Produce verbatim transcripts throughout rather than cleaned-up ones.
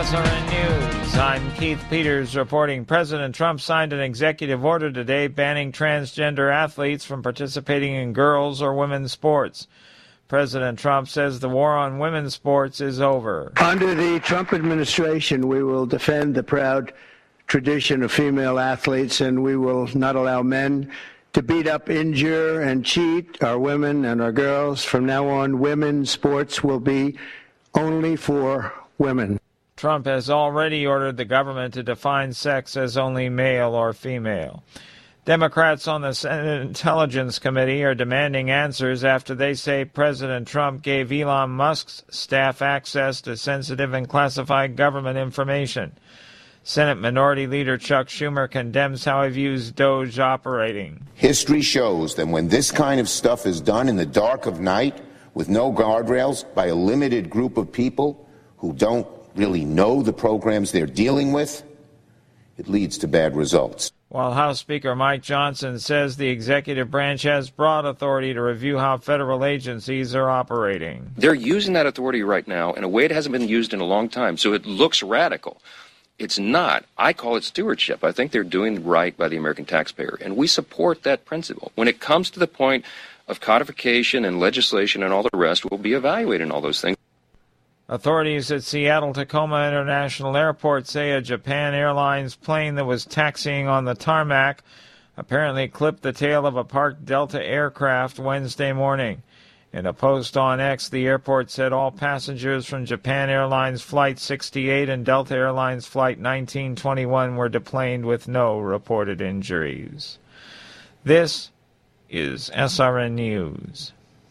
S R N News. I'm Keith Peters reporting President Trump signed an executive order today banning transgender athletes from participating in girls' or women's sports. President Trump says the war on women's sports is over. Under the Trump administration, we will defend the proud tradition of female athletes, and we will not allow men to beat up, injure, and cheat our women and our girls. From now on, women's sports will be only for women. Trump has already ordered the government to define sex as only male or female. Democrats on the Senate Intelligence Committee are demanding answers after they say President Trump gave Elon Musk's staff access to sensitive and classified government information. Senate Minority Leader Chuck Schumer condemns how he views Doge operating. History shows that when this kind of stuff is done in the dark of night with no guardrails by a limited group of people who don't really know the programs they're dealing with, it leads to bad results. While House Speaker Mike Johnson says the executive branch has broad authority to review how federal agencies are operating. They're using that authority right now in a way it hasn't been used in a long time, so it looks radical. It's not. I call it stewardship. I think they're doing right by the American taxpayer, and we support that principle. When it comes to the point of codification and legislation and all the rest, we'll be evaluating all those things. Authorities at Seattle-Tacoma International Airport say a Japan Airlines plane that was taxiing on the tarmac apparently clipped the tail of a parked Delta aircraft Wednesday morning. In a post on X, the airport said all passengers from Japan Airlines Flight sixty-eight and Delta Airlines Flight nineteen twenty-one were deplaned with no reported injuries. This is S R N News.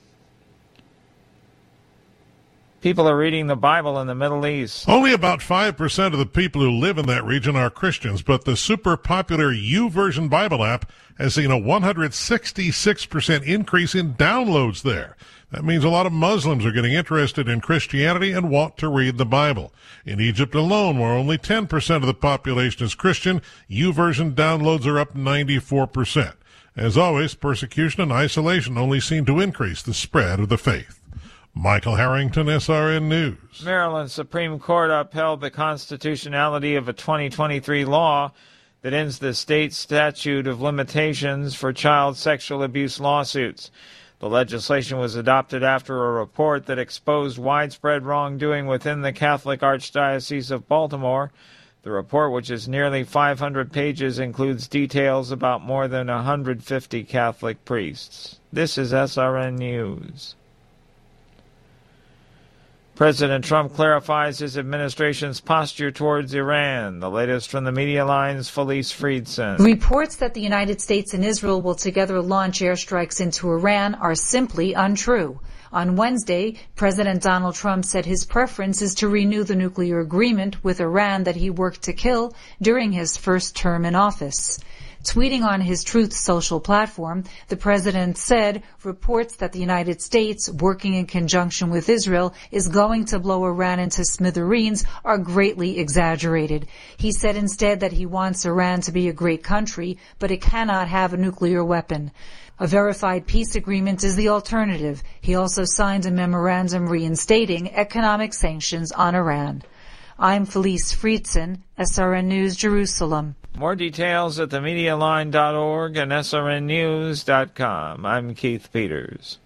People are reading the Bible in the Middle East. Only about five percent of the people who live in that region are Christians, but the super popular YouVersion Bible app has seen a one hundred sixty-six percent increase in downloads there. That means a lot of Muslims are getting interested in Christianity and want to read the Bible. In Egypt alone, where only ten percent of the population is Christian, YouVersion downloads are up ninety-four percent. As always, persecution and isolation only seem to increase the spread of the faith. Michael Harrington, S R N News. Maryland Supreme Court upheld the constitutionality of a twenty twenty-three law that ends the state statute of limitations for child sexual abuse lawsuits. The legislation was adopted after a report that exposed widespread wrongdoing within the Catholic Archdiocese of Baltimore. The report, which is nearly five hundred pages, includes details about more than one hundred fifty Catholic priests. This is S R N News. President Trump clarifies his administration's posture towards Iran. The latest from the Media Line's Felice Friedson. Reports that the United States and Israel will together launch airstrikes into Iran are simply untrue. On Wednesday, President Donald Trump said his preference is to renew the nuclear agreement with Iran that he worked to kill during his first term in office. Tweeting on his Truth Social platform, the president said reports that the United States, working in conjunction with Israel, is going to blow Iran into smithereens are greatly exaggerated. He said instead that he wants Iran to be a great country, but it cannot have a nuclear weapon. A verified peace agreement is the alternative. He also signed a memorandum reinstating economic sanctions on Iran. I'm Felice Friedson, S R N News, Jerusalem. More details at the media line dot org and S R N news dot com. I'm Keith Peters.